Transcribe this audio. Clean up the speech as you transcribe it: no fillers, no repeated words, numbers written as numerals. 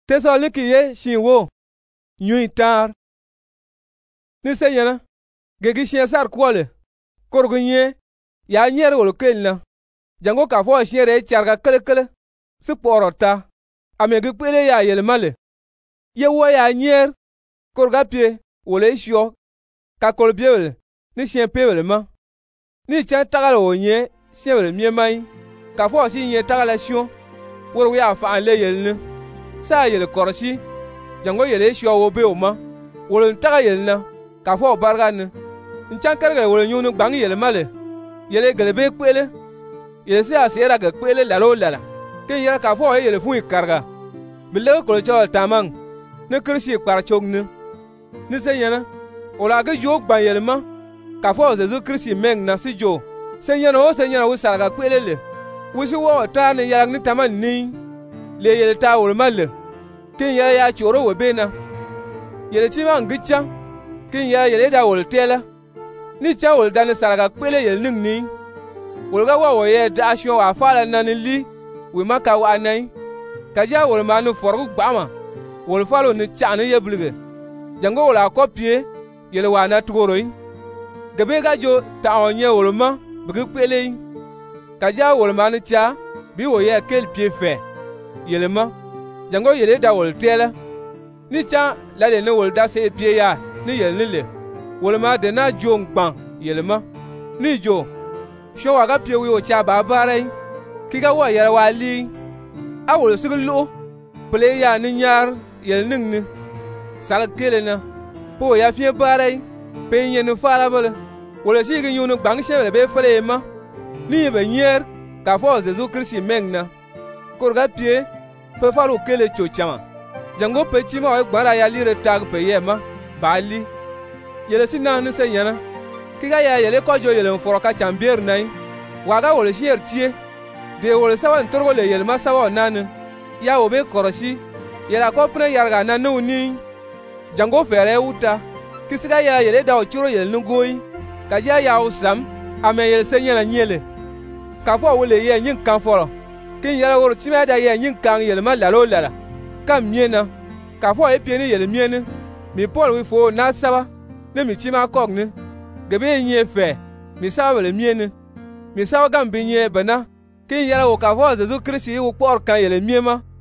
Tesaloniki ye shin wo nyui tar ni se yana gegi shin sar kwole korgu nye ya nyer wol kelna jango ka fo shin charga kele su porota amegi pele ya yelmale ye wo ya nyer korga pie wole shio ka kolbiel ni shin pewele ma ni chan tagal wo nye shin mie mai ka fo shin nye tagal shio wor ya fa le yelne sa yel korsi jango yele shio wo be o ma wol taga yelna ka fo barga ne nchan karga wol nyunu bang yele male yele gelebe kwele yele se asera ga kwele lalo lala ken yara ka fo yele fu karga bille ko chol tamang ne kirsi kwar chogne ni se yana ola ga jo gban yele ma ka fo zezu kirsi meng na si jo se yana wo sarga kwele le wusi wo ta ne yara ni taman ni le yele ta wol male ken yara ya choro wo bena yele chima ngicha ken yara yele da wol tela ni cha wol dan sarga kwele yele ning ni wol ga wo ye da sho wa fala nan li we maka wa nai ka ja wol ma nu forgu gbama wol falo ni cha ni yeblige jango wol akopie yele wa na tugoroi gabe ga jo ta onye wol ma bigi kwele ka ja wol ma ni cha bi wo ye kel pie fe yele ma jango yele da wol tela ni cha la le ne wol da se pie ya ni yele ni le wol ma de na jo ngban yele ma ni jo sho wa ga pie wi o cha ba bare ki ga wa yele wa li a wol su lu ple ya ni nyar yele ning ni sal kele na po ya fie bare pe yen ni fala bele wol si gi yunu gbang she be fele ma ni be nyer ka fo Jesu Christ meng na korga pie pe falo kele cho chama jango pe chima wa gbara ya lire tag pe yema bali yele sina ni se yana kiga ya yele ko jo yele foro ka chambier nai waga wole shier tie de wole sawa ntorgo le yele ma sawa nan ya obe korosi yela ko pre yarga na no ni jango fere uta kisiga ya yele da o churo yele ngoi ka ya usam ame yele se yana nyele ka fo wole ye nyin kan foro kin yele wor chima da ye nyin kan yele ma lalo lala kam miena ka fo e pie ni yele miene mi Paul wi fo na sawa ne mi chima kogne gebe nye fe mi sawa le miene mi sawa gambi nye bana kin yele wo ka fo Jesu Christ wo por kan yele miema